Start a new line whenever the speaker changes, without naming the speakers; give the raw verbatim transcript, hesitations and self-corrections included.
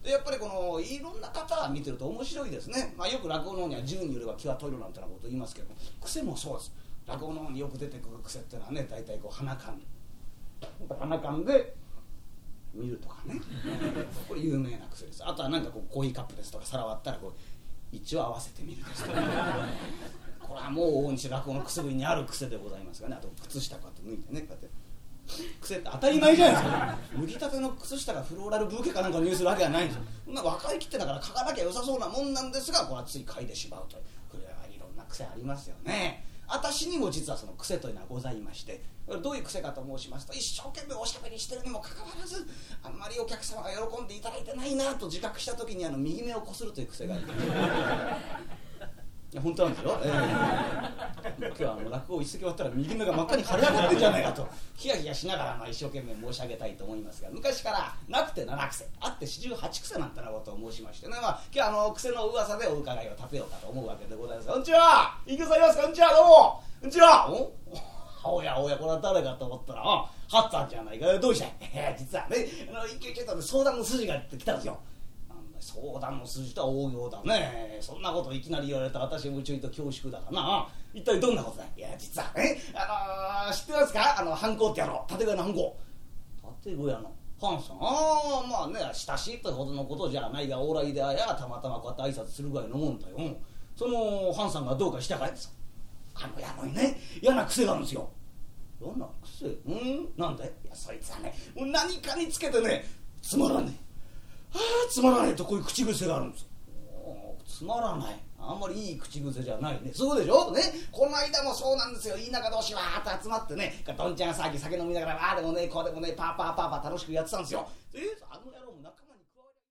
でやっぱりこのいろんな方見てると面白いですね、まあ、よく落語の方には十によれば気は取るなんてなこと言いますけど、癖もそうです。落語の方によく出てくる癖っていうのはね、大体こう鼻かん鼻かんで見るとかねこれ有名な癖です。あとはなんかこうコーヒーカップですとか皿割ったらこう位置を合わせてみるですとかこれはもう大西落語のくすぶりにある癖でございますがね。あと靴下こうやって脱いでね、こうやって癖って当たり前じゃないですか。脱ぎたての靴下がフローラルブーケかなんかを入するわけはないんですよ。そんな若いきってだから書かなきゃ良さそうなもんなんですが、これはつい書いてしまうという、これはいろんな癖ありますよね。私にも実はその癖というのはございまして、どういう癖かと申しますと、一生懸命おしゃべりしてるにもかかわらずあんまりお客様が喜んでいただいてないなと自覚した時にあの右目をこするという癖がありますいや本当なんですよ、えー、今日はあの落語一席終わったら右目が真っ赤に腫れ上がってんじゃないかとヒヤヒヤしながらまあ一生懸命申し上げたいと思いますが、昔からなくてなな癖あって四十八癖なんてなことを申しましてね、まあ、今日はあの癖の噂でお伺いを立てようかと思うわけでございます。こんにちは、いくさんいますか。こんにちは、どうもこんにちは。おおやおや、これは誰かと思ったらハッツァンじゃないか。どうしたい実はね、あの一回ちょっと相談の筋が来たんですよ。相談の筋とは大行だね。そんなこといきなり言われたら私もちょいと恐縮だからな。一体どんなことだ。いや実はね、あのー、知ってますか、あのハンコってやろう、立小屋のハンコ。立小屋のハンさん、ああまあね、親しいってほどのことじゃないが往来であやたまたまこうやって挨拶するぐらいのもんだよ。そのハンさんがどうかしたかいですあの野郎にね、嫌な癖があるんですよ。嫌な癖？うんなんで。いやそいつはね、もう何かにつけてね、つまらねえああつまらないとこういう口癖があるんです。つまらない、あんまりいい口癖じゃないね。そうでしょね。この間もそうなんですよ。田舎同士わーっと集まってね、どんちゃん騒ぎ酒飲みながらああでもねこうでもねパーパーパーパー楽しくやってたんですよ。えあの野郎も仲間